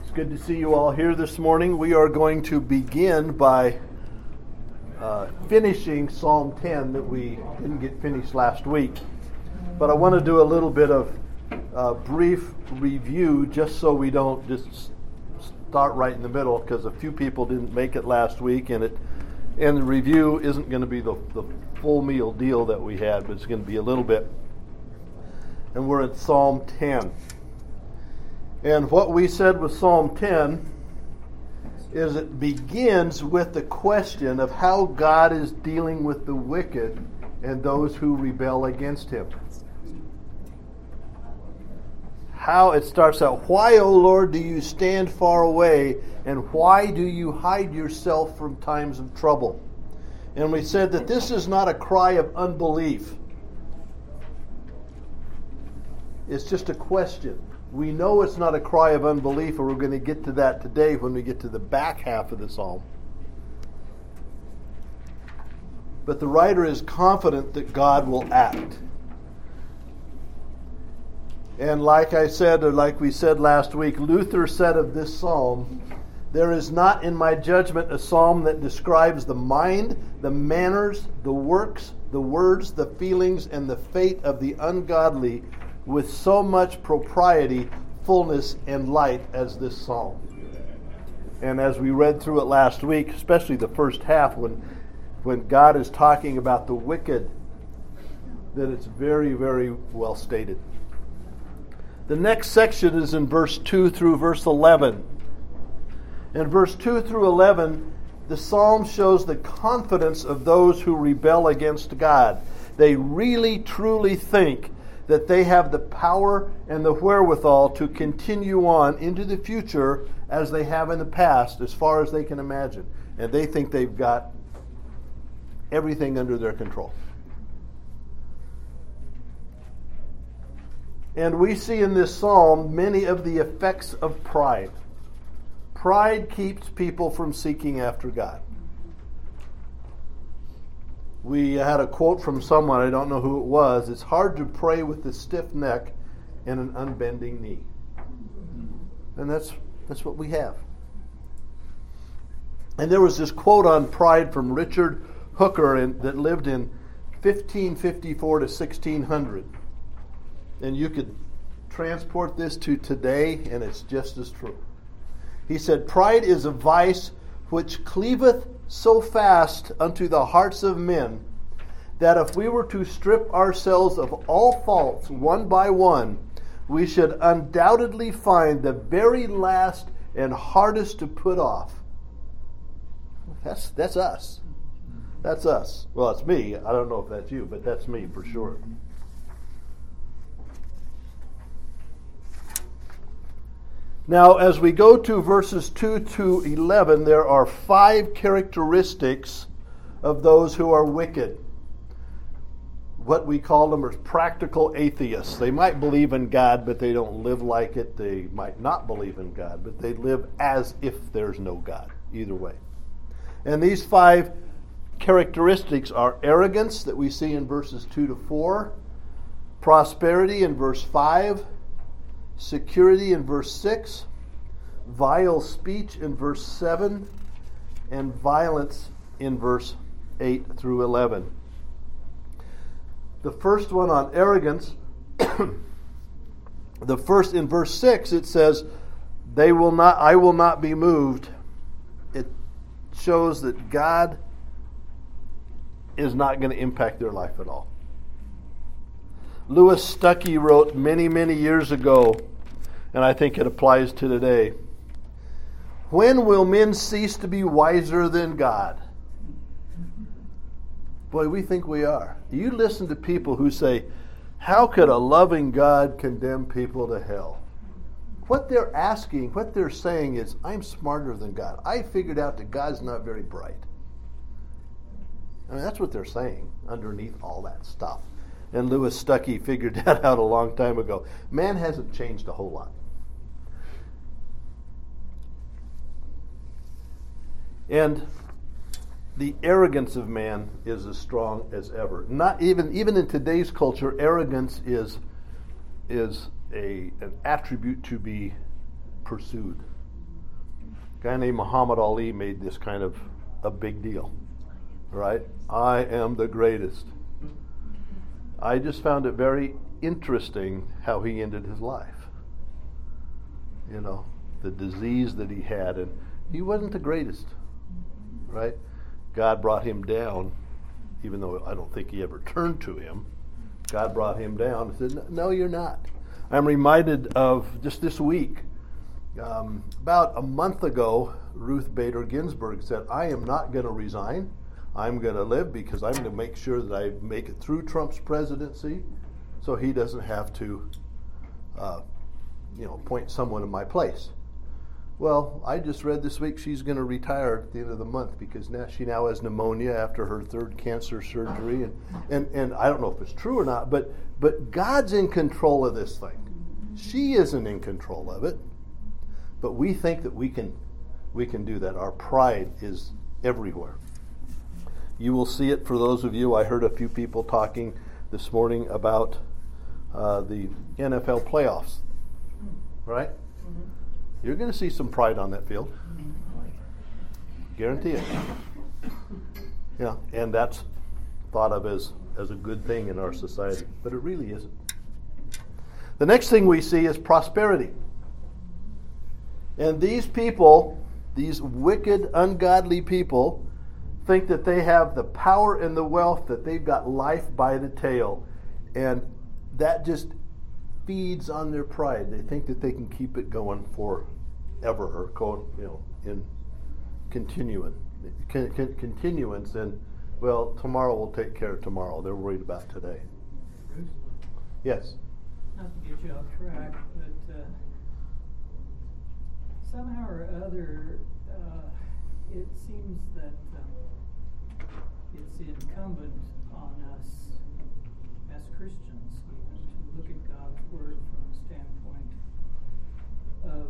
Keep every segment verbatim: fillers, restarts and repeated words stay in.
It's good to see you all here this morning. We are going to begin by uh, finishing Psalm ten that we didn't get finished last week. But I want to do a little bit of uh, brief review just so we don't just start right in the middle, because a few people didn't make it last week, and it and the review isn't going to be the, the full meal deal that we had, but it's going to be a little bit. And we're at Psalm ten. And what we said with Psalm ten is it begins with the question of how God is dealing with the wicked and those who rebel against him. How it starts out, why, O Lord, do you stand far away, and why do you hide yourself from times of trouble? And we said that this is not a cry of unbelief. It's just a question. We know it's not a cry of unbelief, and we're going to get to that today when we get to the back half of the psalm. But the writer is confident that God will act. And like I said, or like we said last week, Luther said of this psalm, there is not in my judgment a psalm that describes the mind, the manners, the works, the words, the feelings, and the fate of the ungodly with so much propriety, fullness, and light as this psalm. And as we read through it last week, especially the first half, when, when God is talking about the wicked, that it's very, very well stated. The next section is in verse two through verse eleven. In verse two through eleven, the psalm shows the confidence of those who rebel against God. They really, truly think that they have the power and the wherewithal to continue on into the future as they have in the past, as far as they can imagine. And they think they've got everything under their control. And we see in this psalm many of the effects of pride. Pride keeps people from seeking after God. We had a quote from someone, I don't know who it was, it's hard to pray with a stiff neck and an unbending knee. And that's that's what we have. And there was this quote on pride from Richard Hooker in, that lived in fifteen fifty-four to sixteen hundred. And you could transport this to today, and it's just as true. He said, pride is a vice which cleaveth so fast unto the hearts of men, that if we were to strip ourselves of all faults one by one, we should undoubtedly find the very last and hardest to put off. That's that's us. That's us. Well, it's me. I don't know if that's you, but that's me for sure. Now, as we go to verses two to eleven, there are five characteristics of those who are wicked. What we call them are practical atheists. They might believe in God, but they don't live like it. They might not believe in God, but they live as if there's no God, either way. And these five characteristics are arrogance, that we see in verses two to four, prosperity in verse five, security in verse six, vile speech in verse seven, and violence in verse eight through eleven. The first one on arrogance, the first in verse six, it says, "They will not I will not be moved." It shows that God is not going to impact their life at all. Lewis Stuckey wrote many, many years ago, and I think it applies to today, when will men cease to be wiser than God? Boy, we think we are. You listen to people who say, how could a loving God condemn people to hell? What they're asking, what they're saying is, I'm smarter than God. I figured out that God's not very bright. I mean, that's what they're saying underneath all that stuff. And Lewis Stuckey figured that out a long time ago. Man hasn't changed a whole lot. And the arrogance of man is as strong as ever. Not even even in today's culture, arrogance is is a an attribute to be pursued. A guy named Muhammad Ali made this kind of a big deal, right? I am the greatest. I just found it very interesting how he ended his life. You know, the disease that he had, and he wasn't the greatest, right? God brought him down, even though I don't think he ever turned to him. God brought him down and said, no, you're not. I'm reminded of just this week, um, about a month ago, Ruth Bader Ginsburg said, I am not going to resign. I'm going to live because I'm going to make sure that I make it through Trump's presidency so he doesn't have to, uh, you know, appoint someone in my place. Well, I just read this week she's going to retire at the end of the month because now she now has pneumonia after her third cancer surgery. And, and, and I don't know if it's true or not, but, but God's in control of this thing. She isn't in control of it. But we think that we can, we can do that. Our pride is everywhere. You will see it for those of you. I heard a few people talking this morning about uh, the N F L playoffs, right? Mm-hmm. You're going to see some pride on that field. Guarantee it. Yeah, and that's thought of as, as a good thing in our society, but it really isn't. The next thing we see is prosperity. And these people, these wicked, ungodly people, think that they have the power and the wealth, that they've got life by the tail. And that just feeds on their pride. They think that they can keep it going forever, or go, you know, in continuing, con- con- continuance. And well, tomorrow will take care of tomorrow. They're worried about today. Bruce? Yes. Not to get you off track, but uh, somehow or other, uh, it seems that um, it's incumbent on us as Christians even to look at God's Word from the standpoint of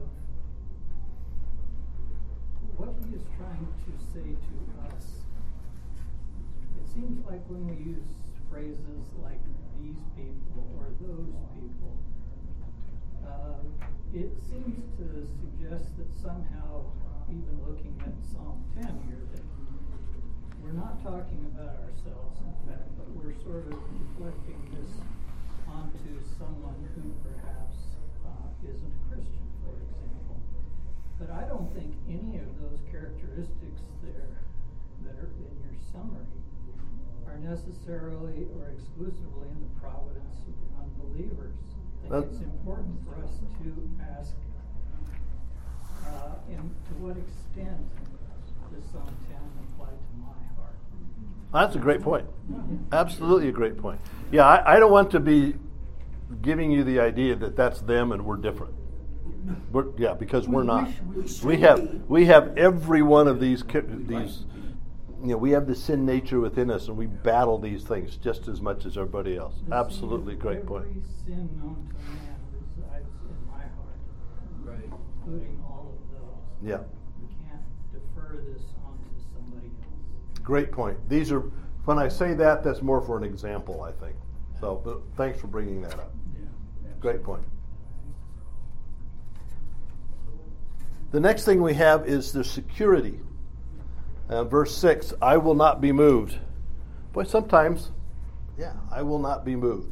what He is trying to say to us. It seems like when we use phrases like these people or those people, uh, it seems to suggest that somehow, even looking at Psalm ten here, that we're not talking about ourselves, in fact, but we're sort of reflecting this onto someone who perhaps uh, isn't a Christian, for example. But I don't think any of those characteristics there that are in your summary are necessarily or exclusively in the providence of unbelievers. I think That's it's important for us to ask uh, in to what extent does Psalm ten apply to my heart? That's a great point. Absolutely a great point. Yeah, I, I don't want to be giving you the idea that that's them and we're different. We're, yeah, because we're not. We have we have every one of these these. You know, we have the sin nature within us, and we battle these things just as much as everybody else. The Absolutely, great point. Every sin known to man resides in my heart, right? Including all of those. Yeah. We can't defer this onto somebody else. Great point. These are, when I say that, that's more for an example, I think. So, but thanks for bringing that up. Yeah. Great point. The next thing we have is the security. Uh, verse six, I will not be moved. Boy, sometimes, yeah, I will not be moved.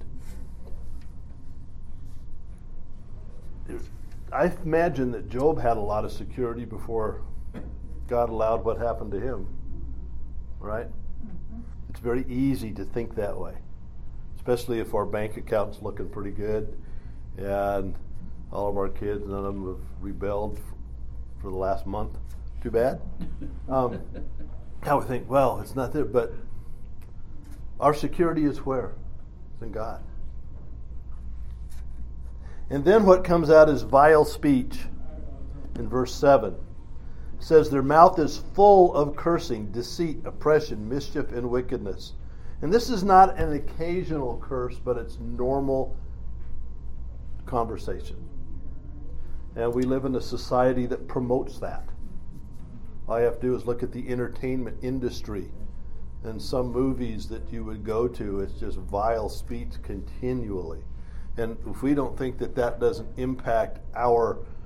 I imagine that Job had a lot of security before God allowed what happened to him, right? Mm-hmm. It's very easy to think that way, especially if our bank account's looking pretty good and all of our kids, none of them have rebelled for the last month. Too bad. Um, I would think, well, it's not there, but our security is where? It's in God. And then what comes out is vile speech in verse seven. It says, their mouth is full of cursing, deceit, oppression, mischief, and wickedness. And this is not an occasional curse, but it's normal conversation. And we live in a society that promotes that. All you have to do is look at the entertainment industry and some movies that you would go to. It's just vile speech continually. And if we don't think that that doesn't impact our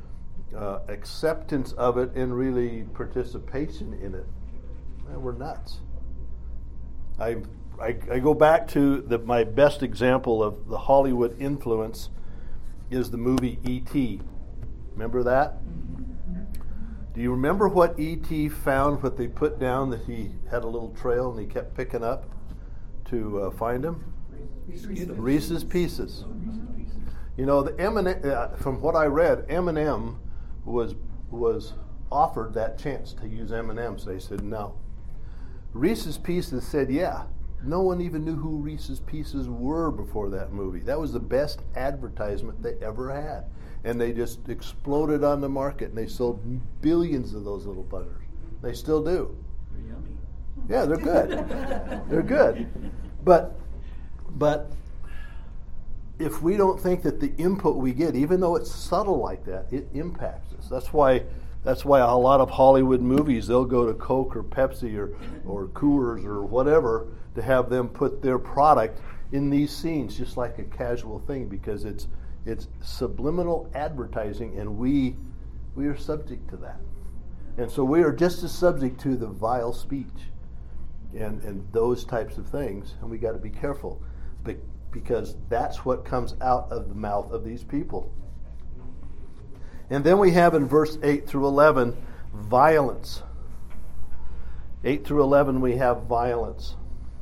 uh, acceptance of it and really participation in it, man, we're nuts. I, I I go back to the, my best example of the Hollywood influence is the movie E T Remember that? Do you remember what E T found, what they put down, that he had a little trail and he kept picking up to uh, find him? Reese's, Reese's Pieces. You know, the M and M, uh, from what I read, M and M was was offered that chance to use M and M's. They said no. Reese's Pieces said yeah. No one even knew who Reese's Pieces were before that movie. That was the best advertisement they ever had. And they just exploded on the market, and they sold billions of those little butters. They still do. They're yummy. Yeah, they're good. They're good. But, but if we don't think that the input we get, even though it's subtle like that, it impacts us. That's why that's why a lot of Hollywood movies, they'll go to Coke or Pepsi or, or Coors or whatever to have them put their product in these scenes, just like a casual thing, because it's it's subliminal advertising, and we we are subject to that. And so we are just as subject to the vile speech and, and those types of things, and we got to be careful, be, because that's what comes out of the mouth of these people. And then we have in verse eight through eleven, violence. eight through eleven we have violence.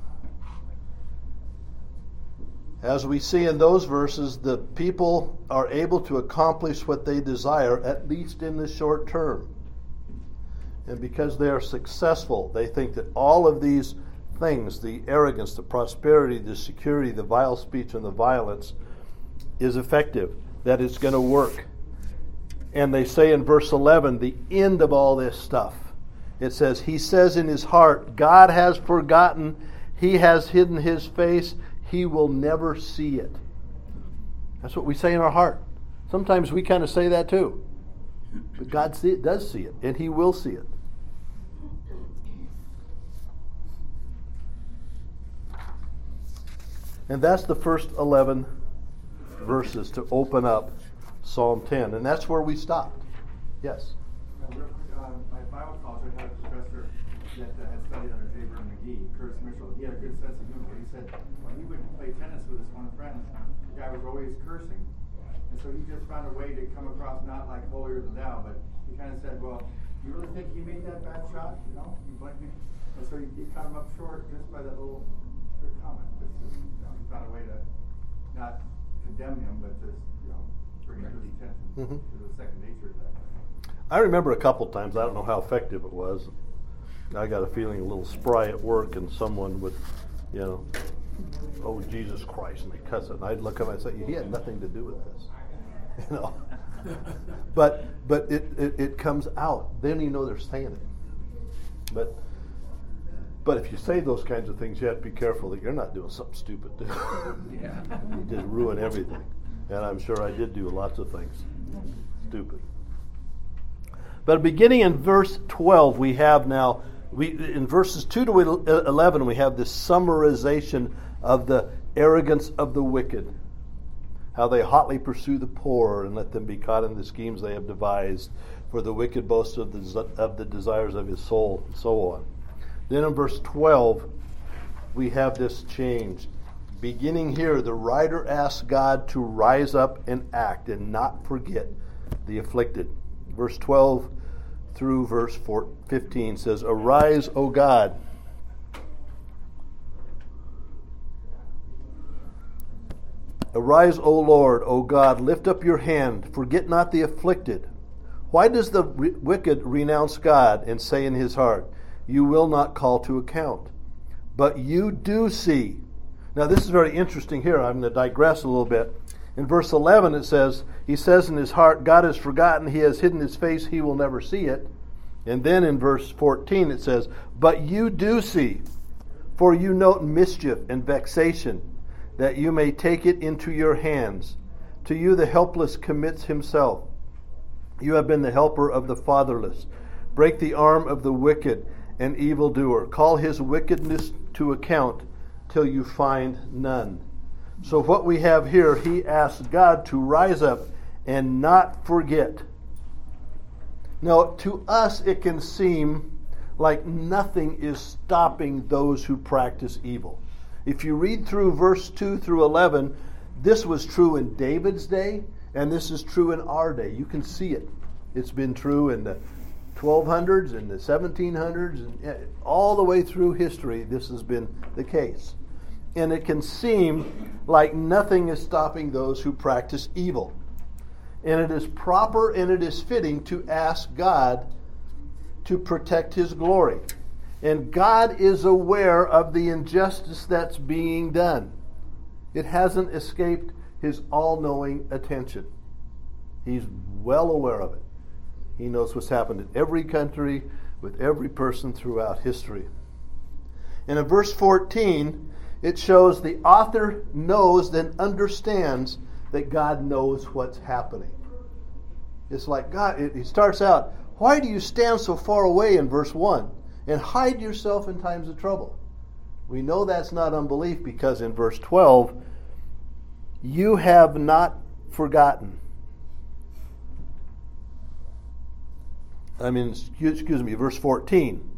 As we see in those verses, the people are able to accomplish what they desire, at least in the short term. And because they are successful, they think that all of these things, the arrogance, the prosperity, the security, the vile speech, and the violence, is effective, that it's going to work. And they say in verse eleven, the end of all this stuff, it says, he says in his heart, God has forgotten, he has hidden his face, he will never see it. That's what we say in our heart. Sometimes we kind of say that too. But God see it, does see it, and he will see it. And that's the first eleven verses to open up Psalm ten. And that's where we stopped. Yes? Uh, my Bible college, I had a professor that uh, had studied under J. Vernon McGee, Curtis Mitchell. He had a good sense of humor. He said when he would play tennis with his one friend, the guy was always cursing. And so he just found a way to come across not like holier than thou, but he kind of said, well, you really think he made that bad shot? You know, you blame me. And so he, he cut him up short just by that little good comment. Just, just, you know, he found a way to not condemn him, but just, you know, bring him to his attention mm-hmm. to the second nature of that. I remember a couple times, I don't know how effective it was. I got a feeling a little spry at work, and someone would, you know, oh, Jesus Christ, and they cuss it. And I'd look at him and say, he had nothing to do with this. You know, but but it, it, it comes out. Then you know they're saying it. But but if you say those kinds of things, you have to be careful that you're not doing something stupid too. Yeah. You just ruin everything. And I'm sure I did do lots of things stupid. But beginning in verse twelve, we have now we in verses two to eleven we have this summarization of the arrogance of the wicked. How they hotly pursue the poor and let them be caught in the schemes they have devised. For the wicked boasts of the, of the desires of his soul, and so on. Then in verse twelve, we have this change. Beginning here, the writer asks God to rise up and act and not forget the afflicted. Verse twelve through verse fifteen says, Arise, O God. Arise, O Lord, O God, lift up your hand, forget not the afflicted. Why does the re- wicked renounce God and say in his heart, You will not call to account? But you do see. Now this is very interesting here. I'm going to digress a little bit. In verse eleven it says, He says in his heart, God has forgotten, he has hidden his face, he will never see it. And then in verse fourteen it says, But you do see, for you note mischief and vexation, that you may take it into your hands. To you the helpless commits himself. You have been the helper of the fatherless. Break the arm of the wicked and evildoer. Call his wickedness to account till you find none. So what we have here, he asks God to rise up and not forget Now, to us, it can seem like nothing is stopping those who practice evil. If you read through verse two through eleven, this was true in David's day, and this is true in our day. You can see it. It's been true in the twelve hundreds and the seventeen hundreds, and all the way through history, this has been the case. And it can seem like nothing is stopping those who practice evil. And it is proper and it is fitting to ask God to protect His glory. And God is aware of the injustice that's being done. It hasn't escaped His all-knowing attention. He's well aware of it. He knows what's happened in every country, with every person throughout history. And in verse fourteen, it shows the author knows and understands that God knows what's happening. It's like God, it, he starts out, why do you stand so far away in verse one and hide yourself in times of trouble? We know that's not unbelief because in verse twelve, you have not forgotten. I mean, excuse, excuse me, verse fourteen.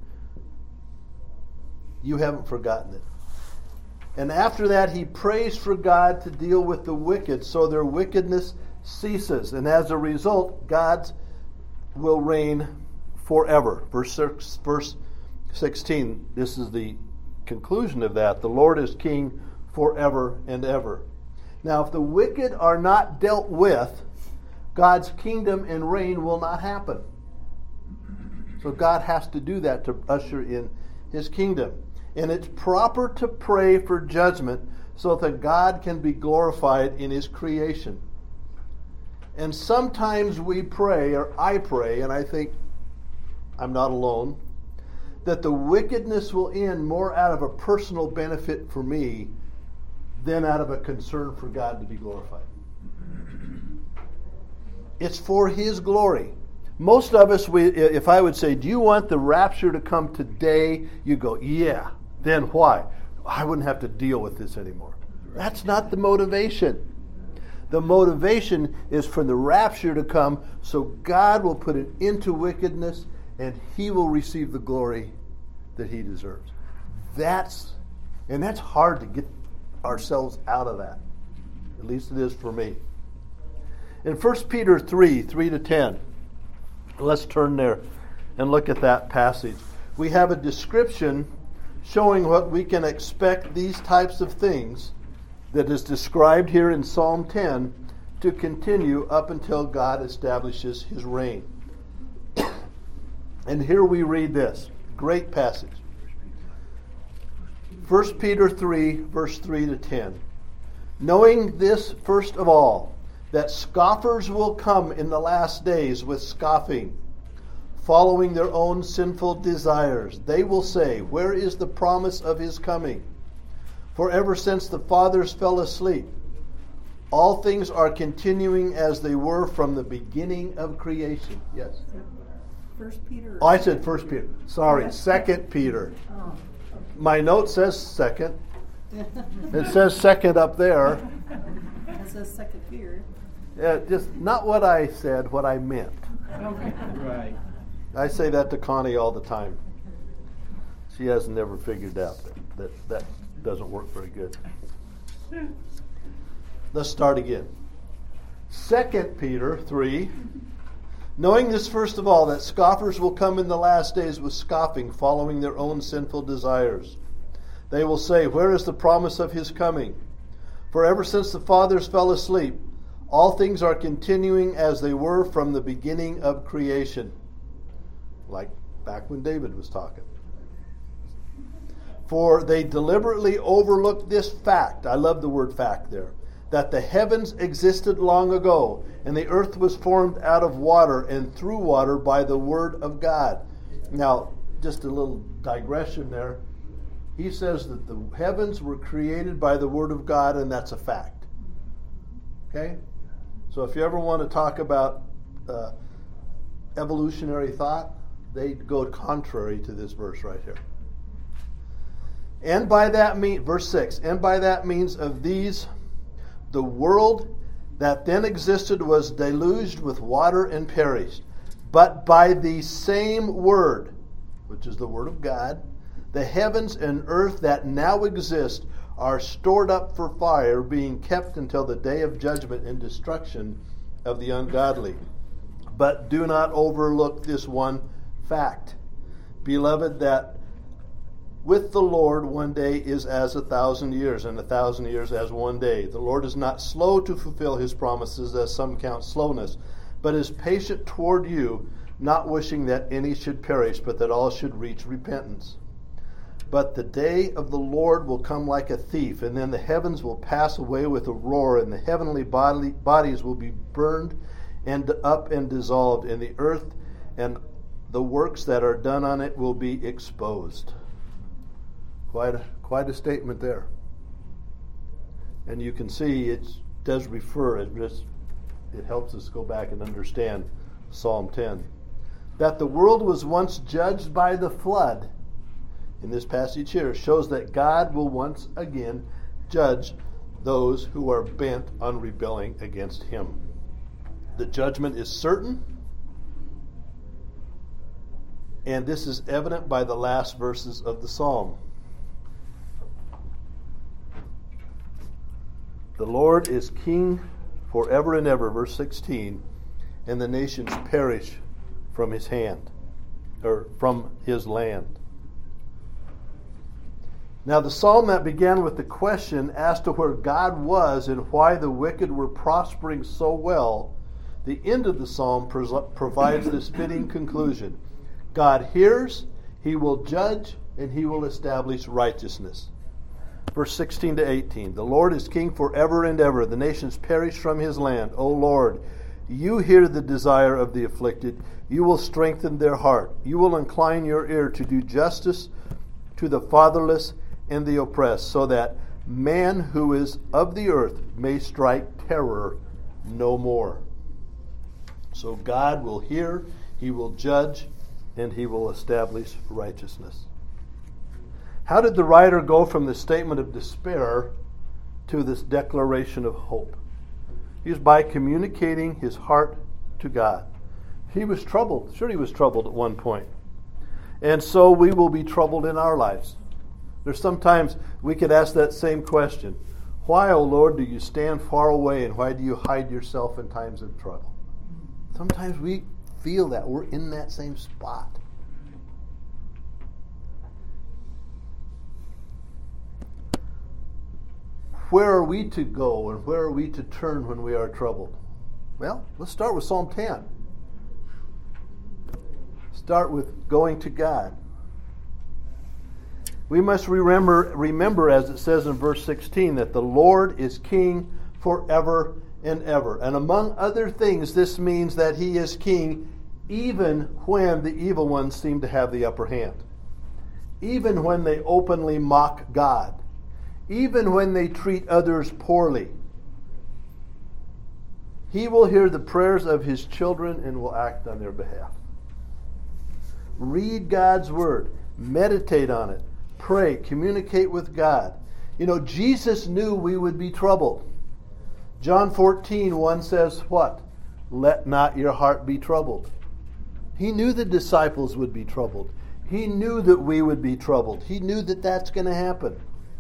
You haven't forgotten it. And after that, he prays for God to deal with the wicked so their wickedness ceases. And as a result, God will reign forever. Verse six, verse sixteen, this is the conclusion of that. The Lord is king forever and ever. Now, if the wicked are not dealt with, God's kingdom and reign will not happen. So God has to do that to usher in His kingdom. And it's proper to pray for judgment so that God can be glorified in His creation. And sometimes we pray, or I pray, and I think I'm not alone, that the wickedness will end more out of a personal benefit for me than out of a concern for God to be glorified. It's for His glory. Most of us, we, if I would say, do you want the rapture to come today? You go, yeah. Then why? I wouldn't have to deal with this anymore. That's not the motivation. The motivation is for the rapture to come so God will put an end to wickedness and He will receive the glory that He deserves. That's, and that's hard to get ourselves out of that. At least it is for me. In First Peter three, three to ten, let's turn there and look at that passage. We have a description showing what we can expect these types of things that is described here in Psalm ten to continue up until God establishes His reign. And here we read this great passage. First Peter three, verse three to ten. Knowing this first of all, that scoffers will come in the last days with scoffing, following their own sinful desires. They will say, where is the promise of His coming? For ever since the fathers fell asleep, all things are continuing as they were from the beginning of creation. Yes? First Peter. Oh, I said First Peter. Sorry, Second Peter. Oh, My note says second. It says second up there. It says Second Peter. Yeah, just not what I said, what I meant. Okay. Right. I say that to Connie all the time. She has never figured out that that, that doesn't work very good. Let's start again. Second Peter three. Knowing this first of all, that scoffers will come in the last days with scoffing, following their own sinful desires. They will say, where is the promise of His coming? For ever since the fathers fell asleep, all things are continuing as they were from the beginning of creation. Like back when David was talking. For they deliberately overlooked this fact. I love the word fact there. That the heavens existed long ago, and the earth was formed out of water and through water by the word of God. Now, just a little digression there. He says that the heavens were created by the word of God, and that's a fact. Okay? So if you ever want to talk about uh, evolutionary thought, they go contrary to this verse right here. And by that mean, verse six, and by that means of these, the world that then existed was deluged with water and perished. But by the same word, which is the word of God, the heavens and earth that now exist are stored up for fire, being kept until the day of judgment and destruction of the ungodly. But do not overlook this one fact, beloved, that with the Lord one day is as a thousand years, and a thousand years as one day. The Lord is not slow to fulfill his promises, as some count slowness, but is patient toward you, not wishing that any should perish, but that all should reach repentance. But the day of the Lord will come like a thief, and then the heavens will pass away with a roar, and the heavenly body, bodies will be burned and up and dissolved, and the earth and the works that are done on it will be exposed. Quite a, quite a statement there. And you can see it does refer, it just it helps us go back and understand Psalm ten. That the world was once judged by the flood, in this passage here, shows that God will once again judge those who are bent on rebelling against him. The judgment is certain, and this is evident by the last verses of the psalm. The Lord is king forever and ever, verse sixteen, and the nations perish from his hand, or from his land. Now, the psalm that began with the question as to where God was and why the wicked were prospering so well, the end of the psalm provides this fitting conclusion. God hears, he will judge, and he will establish righteousness. Verse sixteen to eighteen, the Lord is king forever and ever. The nations perish from his land. O Lord, you hear the desire of the afflicted. You will strengthen their heart. You will incline your ear to do justice to the fatherless and the oppressed, so that man who is of the earth may strike terror no more. So God will hear, he will judge, and he will establish righteousness. How did the writer go from the statement of despair to this declaration of hope? He was by communicating his heart to God. He was troubled. Sure, he was troubled at one point. And so we will be troubled in our lives. There's sometimes we could ask that same question. Why, O Lord, do you stand far away, and why do you hide yourself in times of trouble? Sometimes we feel that. We're in that same spot. Where are we to go, and where are we to turn when we are troubled? Well, let's start with Psalm ten. Start with going to God. We must remember, remember, as it says in verse sixteen, that the Lord is king forever and ever. And among other things, this means that he is king even when the evil ones seem to have the upper hand. Even when they openly mock God. Even when they treat others poorly. He will hear the prayers of his children and will act on their behalf. Read God's word. Meditate on it. Pray. Communicate with God. You know, Jesus knew we would be troubled. John fourteen, one says what? Let not your heart be troubled. He knew the disciples would be troubled. He knew that we would be troubled. He knew that that's going to happen.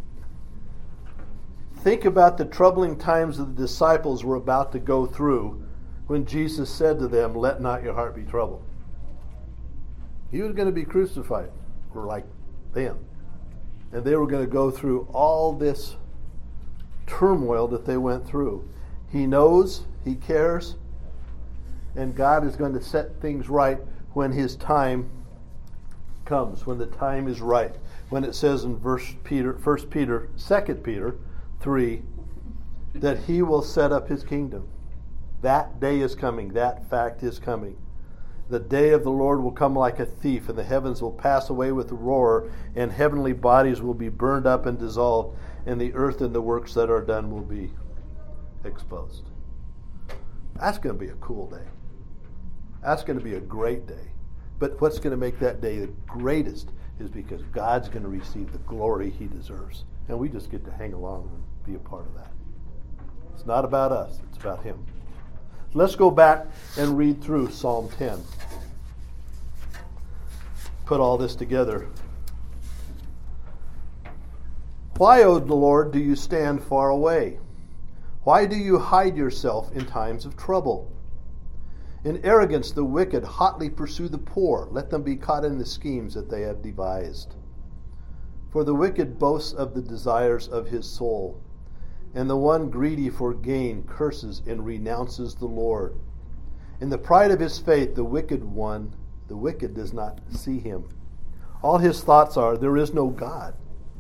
Think about the troubling times that the disciples were about to go through when Jesus said to them, let not your heart be troubled. He was going to be crucified, or like them. And they were going to go through all this turmoil that they went through. He knows, he cares, and God is going to set things right when his time comes, when the time is right. When it says in verse Peter, First Peter, Second Peter three, that he will set up his kingdom. That day is coming. That fact is coming. The day of the Lord will come like a thief, and the heavens will pass away with a roar, and heavenly bodies will be burned up and dissolved, and the earth and the works that are done will be exposed. That's going to be a cool day. That's going to be a great day. But what's going to make that day the greatest is because God's going to receive the glory he deserves. And we just get to hang along and be a part of that. It's not about us. It's about him. Let's go back and read through Psalm ten. put all this together. Why, O Lord, do you stand far away? Why do you hide yourself in times of trouble? In arrogance, the wicked hotly pursue the poor. Let them be caught in the schemes that they have devised. For the wicked boasts of the desires of his soul, and the one greedy for gain curses and renounces the Lord. In the pride of his faith, the wicked one, the wicked does not see him. All his thoughts are, there is no God.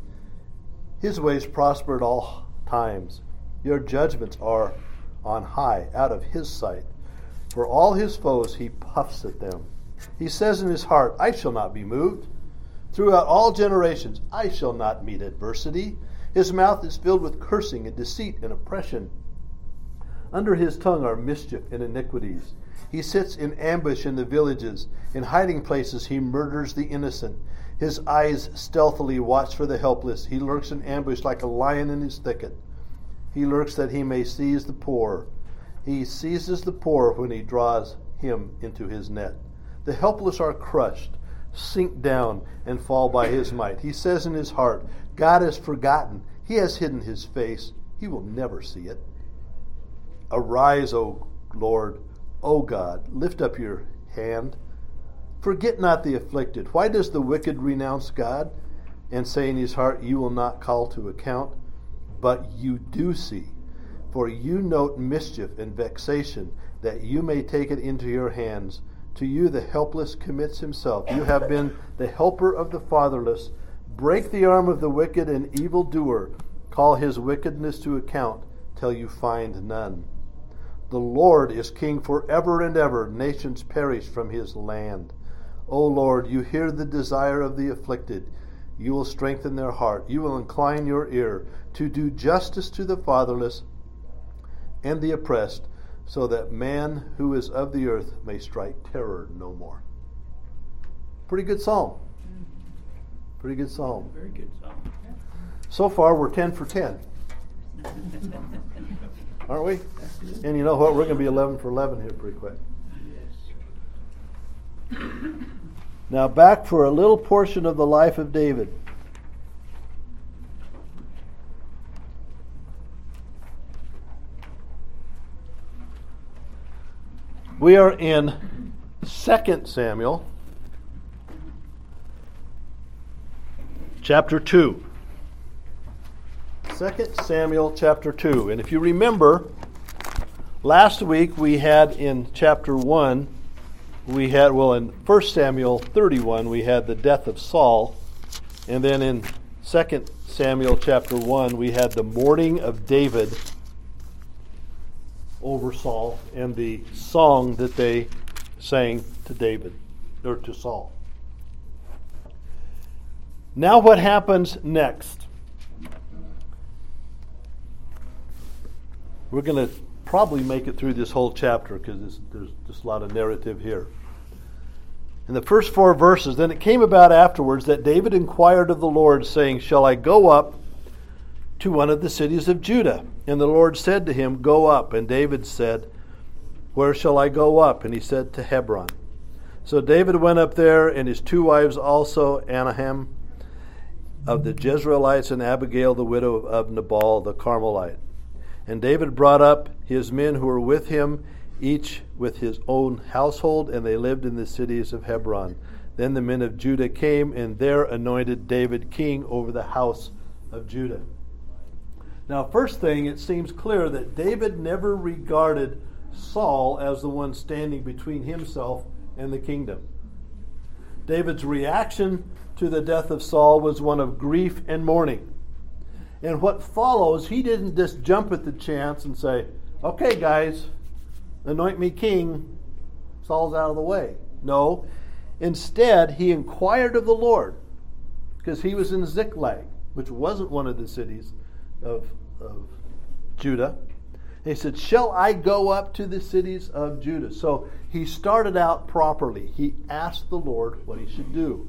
His ways prosper at all times. Your judgments are on high, out of his sight. For all his foes he puffs at them. He says in his heart, I shall not be moved. Throughout all generations I shall not meet adversity. His mouth is filled with cursing and deceit and oppression. Under his tongue are mischief and iniquities. He sits in ambush in the villages. In hiding places he murders the innocent. His eyes stealthily watch for the helpless. He lurks in ambush like a lion in his thicket. He lurks that he may seize the poor. He seizes the poor when he draws him into his net. The helpless are crushed, sink down, and fall by his might. He says in his heart, God has forgotten. He has hidden his face. He will never see it. Arise, O Lord, O God, lift up your hand. Forget not the afflicted. Why does the wicked renounce God and say in his heart, you will not call to account? But you do see, for you note mischief and vexation, that you may take it into your hands. To you the helpless commits himself. You have been the helper of the fatherless. Break the arm of the wicked and evildoer. Call his wickedness to account till you find none. The Lord is king forever and ever. Nations perish from his land. O Lord, you hear the desire of the afflicted. You will strengthen their heart. You will incline your ear to do justice to the fatherless and the oppressed, so that man who is of the earth may strike terror no more. Pretty good psalm. Pretty good psalm. Very good psalm. So far, we're ten for ten. Aren't we? And you know what? We're going to be eleven for eleven here pretty quick. Yes. Now back for a little portion of the life of David. We are in Second Samuel, chapter two. Second Samuel, chapter two. And if you remember, last week we had in chapter one, we had, well, in First Samuel thirty-one, we had the death of Saul. And then in Second Samuel chapter one, we had the mourning of David over Saul and the song that they sang to David, or to Saul. Now what happens next? We're going to probably make it through this whole chapter because there's just a lot of narrative here. In the first four verses, then it came about afterwards that David inquired of the Lord, saying, shall I go up to one of the cities of Judah? And the Lord said to him, go up. And David said, where shall I go up? And he said, to Hebron. So David went up there, and his two wives also, Anaham of the Jezreelites, and Abigail the widow of Nabal the Carmelite. And David brought up his men who were with him, each with his own household, and they lived in the cities of Hebron. Then the men of Judah came, and there anointed David king over the house of Judah. Now, first thing, it seems clear that David never regarded Saul as the one standing between himself and the kingdom. David's reaction to the death of Saul was one of grief and mourning. And what follows, he didn't just jump at the chance and say, okay, guys, anoint me king. Saul's out of the way. No. Instead, he inquired of the Lord, because he was in Ziklag, which wasn't one of the cities of, of Judah. And he said, shall I go up to the cities of Judah? So he started out properly. He asked the Lord what he should do.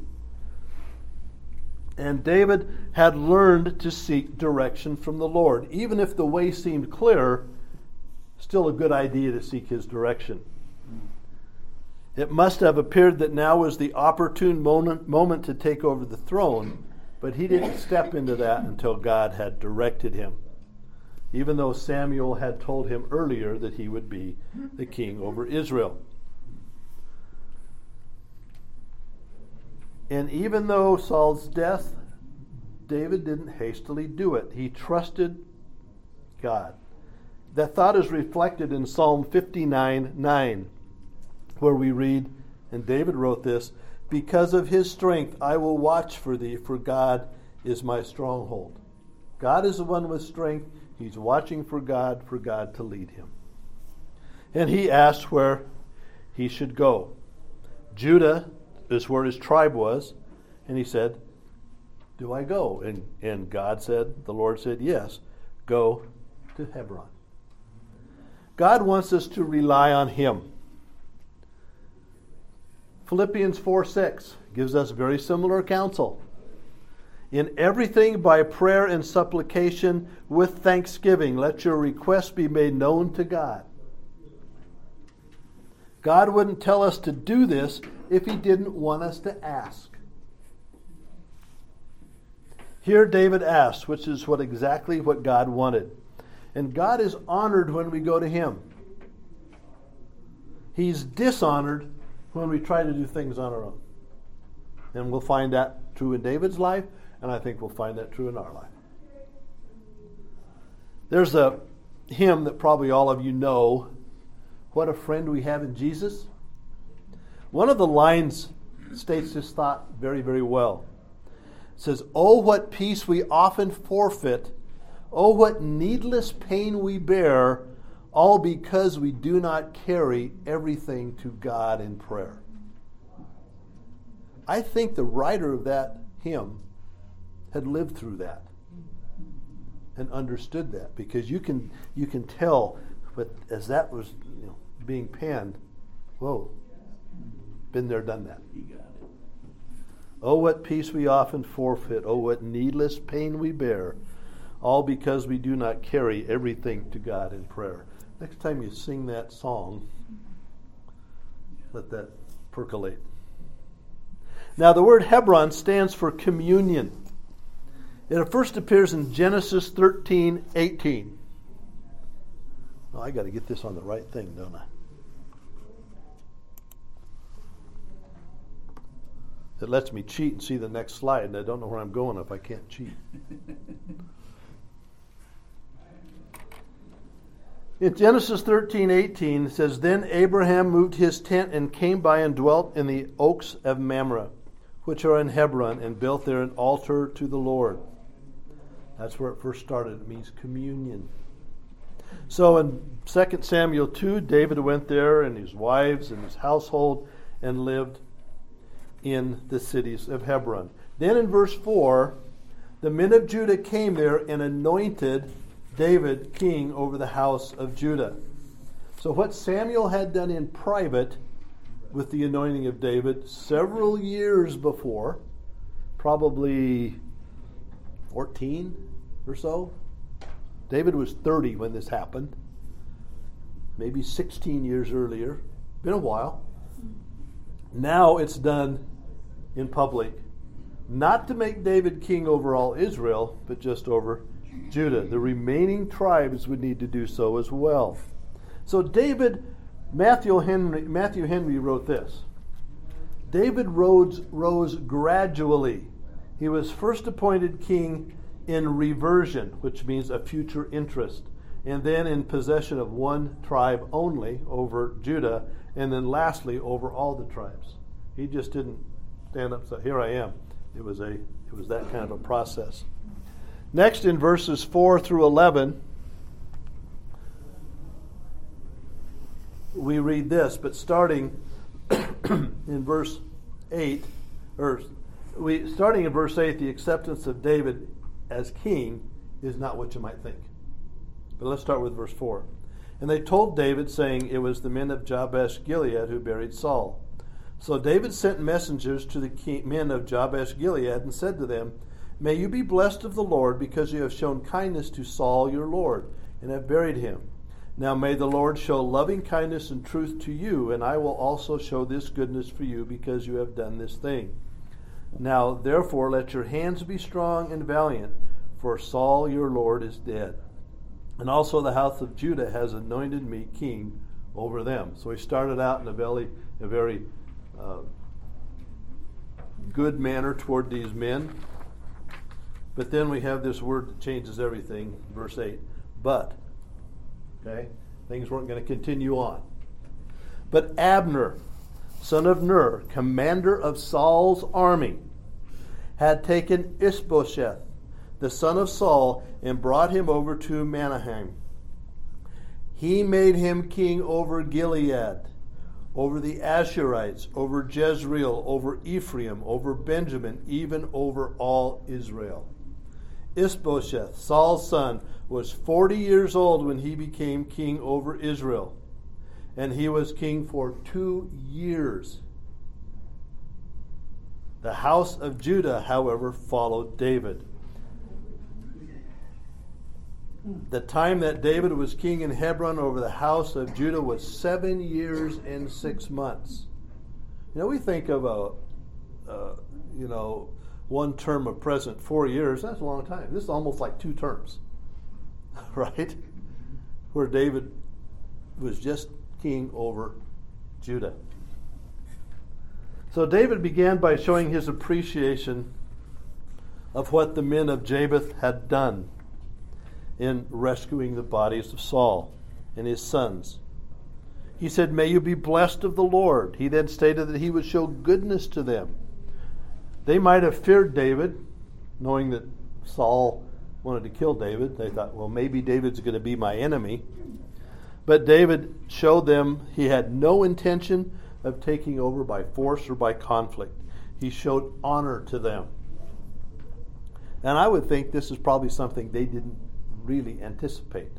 And David had learned to seek direction from the Lord. Even if the way seemed clear, still a good idea to seek his direction. It must have appeared that now was the opportune moment, moment to take over the throne, but he didn't step into that until God had directed him, even though Samuel had told him earlier that he would be the king over Israel. And even though Saul's death, David didn't hastily do it. He trusted God. That thought is reflected in Psalm fifty-nine nine, where we read, and David wrote this, "Because of his strength I will watch for thee, for God is my stronghold." God is the one with strength. He's watching for God, for God to lead him. And he asked where he should go. Judah is where his tribe was, and he said, "Do I go?" And, and God said, the Lord said, "Yes, go to Hebron." God wants us to rely on him. Philippians four six gives us very similar counsel. "In everything by prayer and supplication with thanksgiving, let your requests be made known to God." God wouldn't tell us to do this if he didn't want us to ask. Here David asked, which is what exactly what God wanted. And God is honored when we go to him. He's dishonored when we try to do things on our own. And we'll find that true in David's life, and I think we'll find that true in our life. There's a hymn that probably all of you know, "What a Friend We Have in Jesus." One of the lines states this thought very, very well. It says, "Oh, what peace we often forfeit. Oh, what needless pain we bear, all because we do not carry everything to God in prayer." I think the writer of that hymn had lived through that and understood that, because you can you can tell, but as that was you know, being penned, whoa, been there, done that. He got it. "Oh, what peace we often forfeit. Oh, what needless pain we bear, all because we do not carry everything to God in prayer." Next time you sing that song, let that percolate. Now, the word Hebron stands for communion. It first appears in Genesis thirteen eighteen. Oh, I got to get this on the right thing, don't I? It lets me cheat and see the next slide, and I don't know where I'm going if I can't cheat. In Genesis thirteen eighteen, it says, "Then Abraham moved his tent and came by and dwelt in the oaks of Mamre, which are in Hebron, and built there an altar to the Lord." That's where it first started. It means communion. So in Second Samuel two, David went there and his wives and his household and lived in the cities of Hebron. Then in verse four, the men of Judah came there and anointed David king over the house of Judah. So what Samuel had done in private with the anointing of David several years before, probably fourteen or so. David was thirty when this happened. Maybe sixteen years earlier. Been a while. Now it's done in public. Not to make David king over all Israel, but just over Judah. The remaining tribes would need to do so as well. So David, Matthew Henry, Matthew Henry wrote this. David rose, rose gradually. He was first appointed king in reversion, which means a future interest, and then in possession of one tribe only over Judah, and then lastly over all the tribes. He just didn't stand up and say, "Here I am." It was a it was that kind of a process. Next, in verses four through eleven, we read this, but starting in verse eight, or we starting in verse eight, the acceptance of David as king is not what you might think. But let's start with verse four. "And they told David, saying, It was the men of Jabesh Gilead who buried Saul. So David sent messengers to the king, men of Jabesh Gilead and said to them, May you be blessed of the Lord, because you have shown kindness to Saul your Lord, and have buried him. Now may the Lord show loving kindness and truth to you, and I will also show this goodness for you, because you have done this thing. Now therefore let your hands be strong and valiant, for Saul your Lord is dead. And also the house of Judah has anointed me king over them. So he started out in a very, a very uh, good manner toward these men. But then we have this word that changes everything, verse eight. But, okay, things weren't going to continue on. But Abner, son of Ner, commander of Saul's army, had taken Ishbosheth, the son of Saul, and brought him over to Mahanaim. He made him king over Gilead, over the Asherites, over Jezreel, over Ephraim, over Benjamin, even over all Israel. Ishbosheth, Saul's son, was forty years old when he became king over Israel, and he was king for two years. The house of Judah, however, followed David. The time that David was king in Hebron over the house of Judah was seven years and six months. You know, we think of a, uh, you know, one term of president, four years. That's a long time. This is almost like two terms, right? Where David was just king over Judah. So David began by showing his appreciation of what the men of Jabesh had done in rescuing the bodies of Saul and his sons. He said, "May you be blessed of the Lord." He then stated that he would show goodness to them. They might have feared David, knowing that Saul wanted to kill David. They thought, well, maybe David's going to be my enemy. But David showed them he had no intention of taking over by force or by conflict. He showed honor to them. And I would think this is probably something they didn't really anticipate.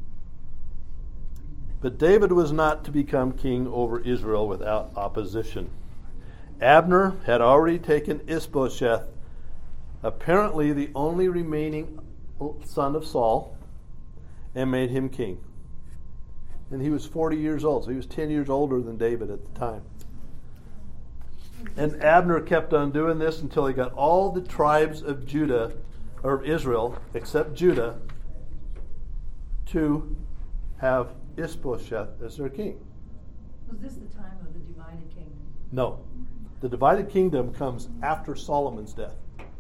But David was not to become king over Israel without opposition. Abner had already taken Ishbosheth, apparently the only remaining son of Saul, and made him king. And he was forty years old, so he was ten years older than David at the time. And Abner kept on doing this until he got all the tribes of Judah, or Israel, except Judah, to have Ishbosheth as their king. Was this the time of the divided kingdom? No. The divided kingdom comes after Solomon's death.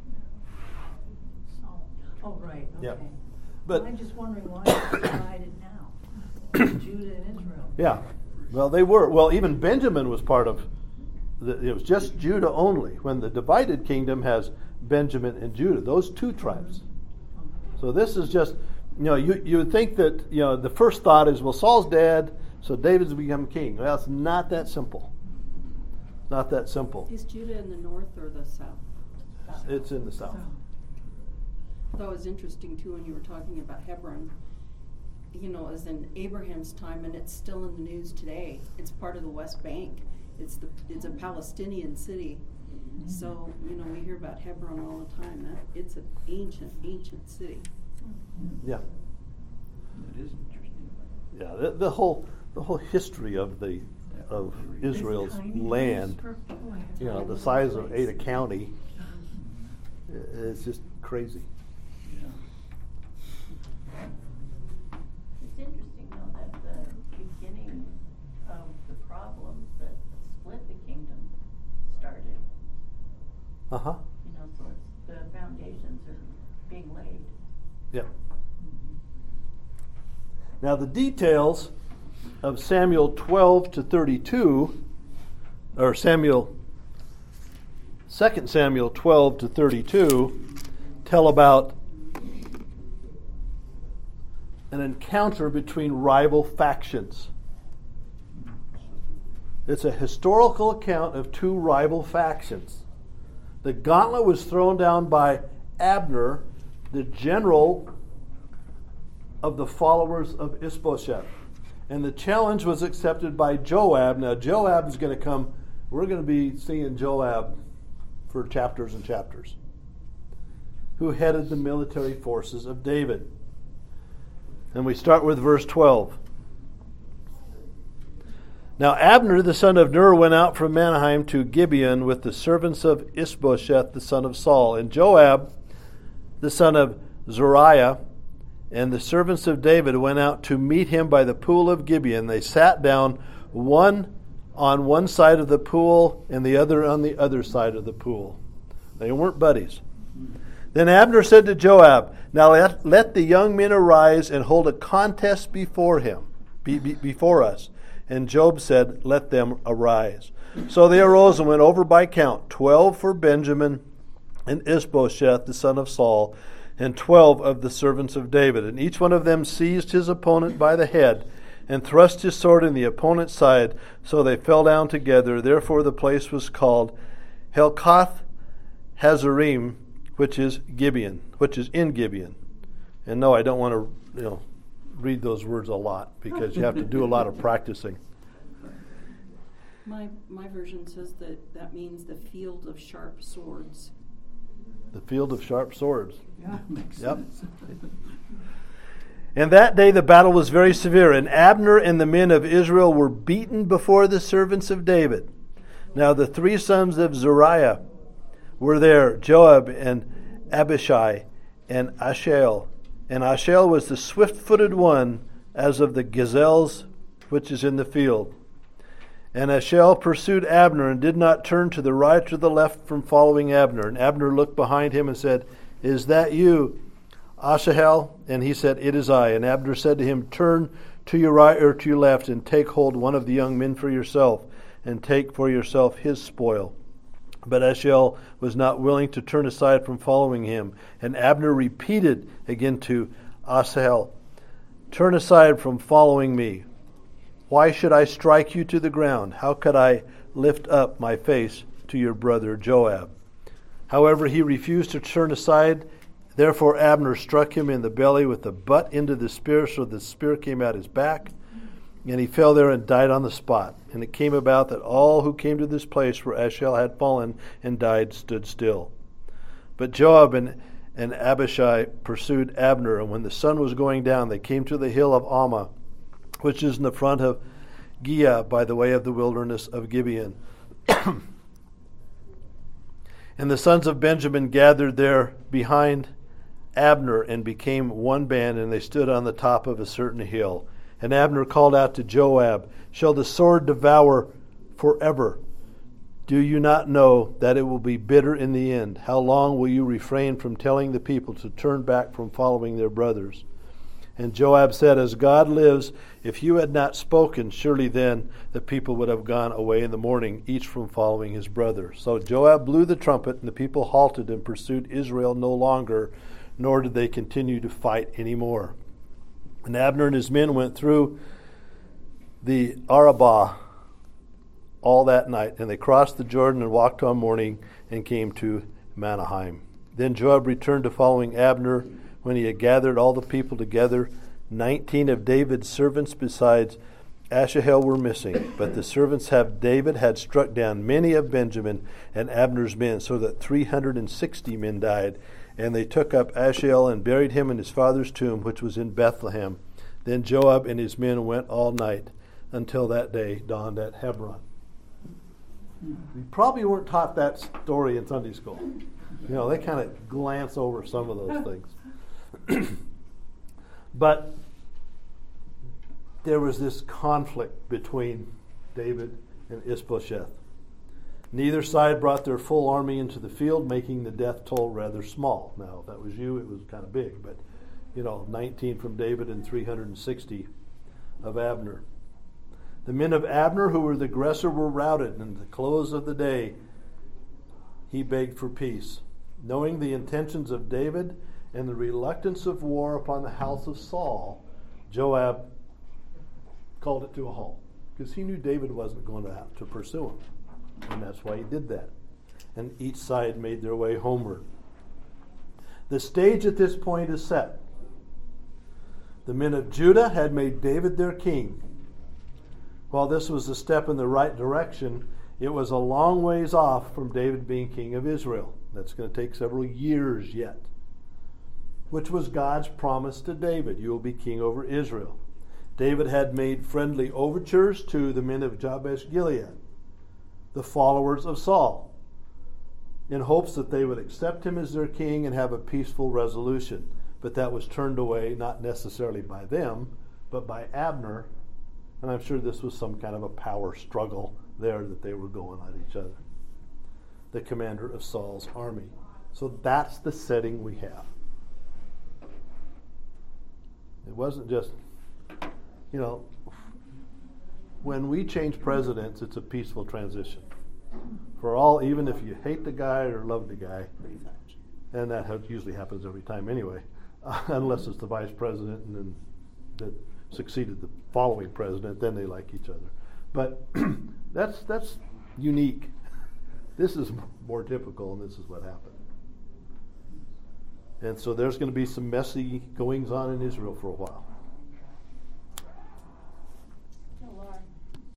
Oh, oh right, okay. Yeah. But I'm just wondering why it's divided now. Judah and Israel. Yeah. Well, they were. Well, even Benjamin was part of, the, it was just Judah only. When the divided kingdom has Benjamin and Judah, those two tribes. So this is just, you know, you, you would think that, you know, the first thought is, well, Saul's dead, so David's become king. Well, it's not that simple. Not that simple. Is Judah in the north or the south? It's in the south. That was interesting too when you were talking about Hebron. You know, as in Abraham's time, and it's still in the news today. It's part of the West Bank. It's the it's a Palestinian city. So you know we hear about Hebron all the time. That it's an ancient, ancient city. Yeah. It is interesting. Yeah. The, the whole the whole history of the of Israel's land, you know, the size of Ada County, it's just crazy. It's interesting, though, that the beginning of the problems that split the kingdom started. Uh-huh. You know, so it's, the foundations are being laid. Yeah. Now the details of Samuel twelve to thirty-two, or Samuel, Second Samuel twelve to thirty-two, tell about an encounter between rival factions. It's a historical account of two rival factions. The gauntlet was thrown down by Abner, the general of the followers of Ishbosheth. And the challenge was accepted by Joab. Now, Joab is going to come. We're going to be seeing Joab for chapters and chapters, who headed the military forces of David. And we start with verse twelve. Now Abner the son of Ner went out from Mahanaim to Gibeon with the servants of Ishbosheth the son of Saul. And Joab the son of Zeruiah and the servants of David went out to meet him by the pool of Gibeon. They sat down, one on one side of the pool and the other on the other side of the pool. They weren't buddies. Then Abner said to Joab, "Now let, let the young men arise and hold a contest before him, be, be, before us." And Joab said, "Let them arise." So they arose and went over by count, twelve for Benjamin and Ishbosheth the son of Saul, and twelve of the servants of David. And each one of them seized his opponent by the head and thrust his sword in the opponent's side, so they fell down together. Therefore the place was called Helkath Hazarim, which is Gibeon, which is in Gibeon. And no, I don't want to, you know, read those words a lot because you have to do a lot of practicing. My my version says that that means the field of sharp swords. The field of sharp swords. Yeah, makes Yep. sense. And that day the battle was very severe, and Abner and the men of Israel were beaten before the servants of David. Now the three sons of Zeruiah were there, Joab and Abishai and Asahel. And Asahel was the swift-footed one, as of the gazelles which is in the field. And Asahel pursued Abner and did not turn to the right or the left from following Abner. And Abner looked behind him and said, "Is that you, Asahel?" And he said, "It is I." And Abner said to him, "Turn to your right or to your left, and take hold one of the young men for yourself, and take for yourself his spoil." But Asahel was not willing to turn aside from following him. And Abner repeated again to Asahel, "Turn aside from following me. Why should I strike you to the ground? How could I lift up my face to your brother Joab?" However, he refused to turn aside. Therefore Abner struck him in the belly with the butt into the spear, so the spear came out his back, and he fell there and died on the spot. And it came about that all who came to this place where Asahel had fallen and died stood still. But Joab and, and Abishai pursued Abner, and when the sun was going down, they came to the hill of Ammah, which is in the front of Giah by the way of the wilderness of Gibeon. And the sons of Benjamin gathered there behind Abner and became one band, and they stood on the top of a certain hill. And Abner called out to Joab, "Shall the sword devour forever? Do you not know that it will be bitter in the end? How long will you refrain from telling the people to turn back from following their brothers?" And Joab said, "As God lives, if you had not spoken, surely then the people would have gone away in the morning, each from following his brother." So Joab blew the trumpet, and the people halted and pursued Israel no longer, nor did they continue to fight anymore. And Abner and his men went through the Arabah all that night, and they crossed the Jordan and walked on morning and came to Mahanaim. Then Joab returned to following Abner. When he had gathered all the people together, nineteen of David's servants besides Asahel were missing. But the servants of David had struck down many of Benjamin and Abner's men, so that three hundred and sixty men died. And they took up Asahel and buried him in his father's tomb, which was in Bethlehem. Then Joab and his men went all night until that day dawned at Hebron. We probably weren't taught that story in Sunday school. You know, they kind of glance over some of those things. But there was this conflict between David and Ishbosheth. Neither side brought their full army into the field, making the death toll rather small. Now, if that was you, it was kind of big, but, you know, nineteen from David and three hundred sixty of Abner. The men of Abner, who were the aggressor, were routed, and at the close of the day, he begged for peace. Knowing the intentions of David and the reluctance of war upon the house of Saul, Joab called it to a halt, because he knew David wasn't going to have to pursue him. And that's why he did that. And each side made their way homeward. The stage at this point is set. The men of Judah had made David their king. While this was a step in the right direction, it was a long ways off from David being king of Israel. That's going to take several years yet, which was God's promise to David. You will be king over Israel. David had made friendly overtures to the men of Jabesh Gilead, the followers of Saul, in hopes that they would accept him as their king and have a peaceful resolution. But that was turned away, not necessarily by them, but by Abner. And I'm sure this was some kind of a power struggle there that they were going at each other. The commander of Saul's army. So that's the setting we have. It wasn't just, you know, when we change presidents, it's a peaceful transition. For all, even if you hate the guy or love the guy, and that usually happens every time anyway, uh, unless it's the vice president and then that succeeded the following president, then they like each other. But that's that's unique. This is more typical, and this is what happened. And so there's going to be some messy goings on in Israel for a while.